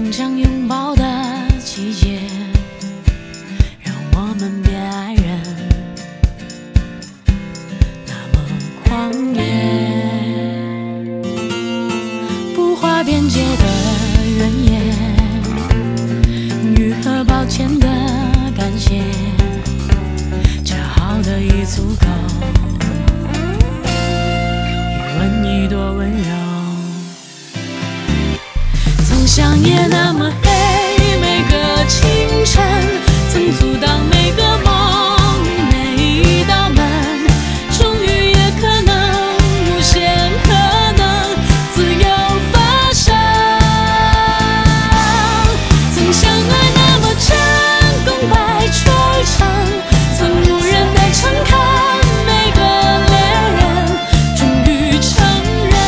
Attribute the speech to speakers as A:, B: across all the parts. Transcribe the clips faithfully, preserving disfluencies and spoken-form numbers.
A: 终将拥抱的季节，让我们别爱人那么狂野。不画边界的原野，愈合抱歉的感谢，这好的已足够。一吻一朵温柔，曾像夜那么黑，每个清晨曾阻挡每个梦，每一道门终于也可能无限可能自由发生。曾相爱那么真，功败垂成，曾无人的诚恳，每个恋人终于承认，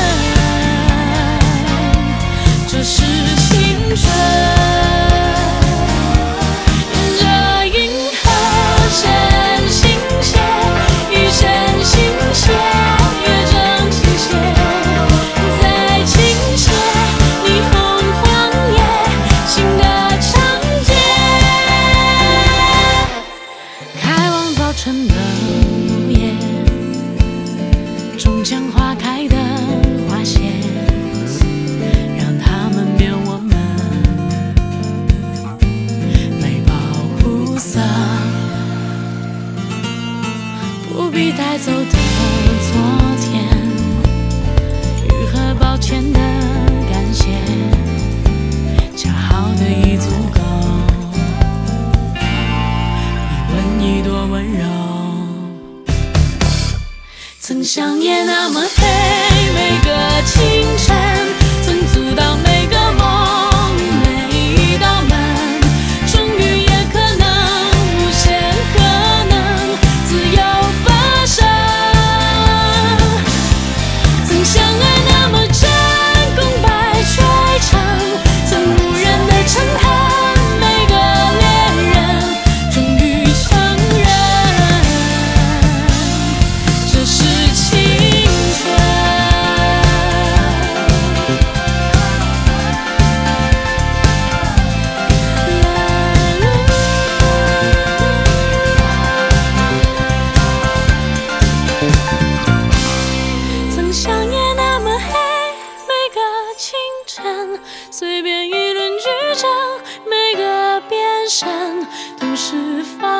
A: 这是青春。晨的午夜，终将花开的花谢，让他们变我们没保护色，不必带走的昨天，愈合抱歉的感谢，恰好的已足够。一朵温柔，曾像夜那么黑，每个清晨曾阻挡每个梦，每一道门终于也可能无限可能自由发生。曾相爱那么真，功败垂成，曾无人的诚恳，每个恋人终于随便一轮剧场，每个变身都是放